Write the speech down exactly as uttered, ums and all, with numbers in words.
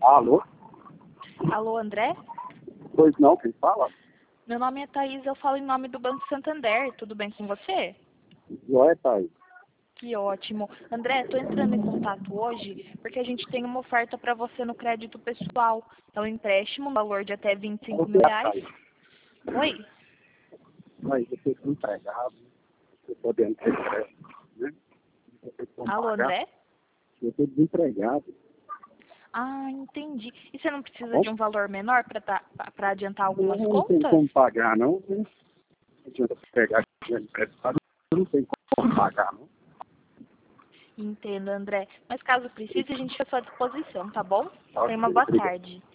Alô? Alô, André? Pois não, quem fala? Meu nome é Thaís, eu falo em nome do Banco Santander. Tudo bem com você? Joia, Thaís. Que ótimo. André, estou entrando em contato hoje porque a gente tem uma oferta para você no crédito pessoal. É um empréstimo, um valor de até vinte e cinco Você mil é a reais. Thaís. Oi? Mas eu estou desempregado, estou podendo ter crédito, né? Eu tenho como Alô, pagar. André? Eu estou desempregado, Ah, entendi. E você não tá precisa bom? de um valor menor para tá, para adiantar Eu algumas não tenho contas? como pagar, não. Né? Não adianta pegar dinheiro emprestado, eu não tenho como pagar, não. Entendo, André. Mas caso precise, a gente fica à sua disposição, tá bom? Tá, Tenha uma boa obrigado. tarde.